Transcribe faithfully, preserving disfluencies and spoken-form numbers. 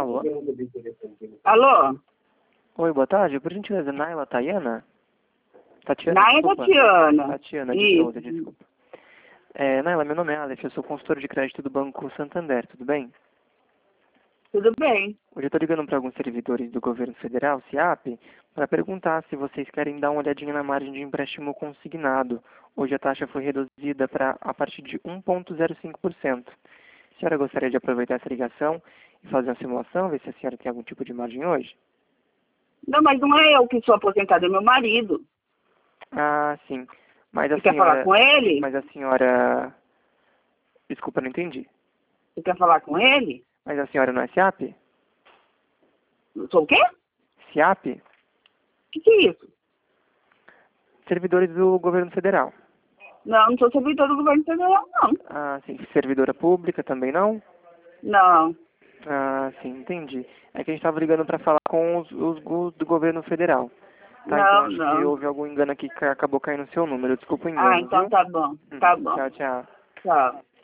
Alô? Alô? Oi, boa tarde. Por gentileza, Naila Tayana? Tatiana, Naia desculpa. Tatiana. Tatiana, de Isso. Souza, desculpa. É, Naila, meu nome é Alex, eu sou consultor de crédito do Banco Santander, tudo bem? Tudo bem. Hoje eu estou ligando para alguns servidores do governo federal, SIAP, para perguntar se vocês querem dar uma olhadinha na margem de empréstimo consignado. Hoje a taxa foi reduzida para a partir de um vírgula zero cinco por cento. A senhora gostaria de aproveitar essa ligação e fazer uma simulação, ver se a senhora tem algum tipo de margem hoje? Não, mas não é eu que sou aposentado, é meu marido. Ah, sim. Mas a Você quer falar senhora... com ele? Mas a senhora... Desculpa, não entendi. Você quer falar com ele? Mas a senhora não é SIAP? Eu sou o quê? SIAP? O que, que é isso? Servidores do governo federal. Não, não sou servidor do governo federal, não. Ah, sim. Servidora pública também não? Não. Ah, sim, entendi. É que a gente estava ligando para falar com os, os go- do governo federal. Tá, então Não, acho que não. houve algum engano aqui que acabou caindo no seu número. Desculpa o Ah, engano, então viu? tá bom. Hum, Tá bom. Tchau, tchau. Tchau.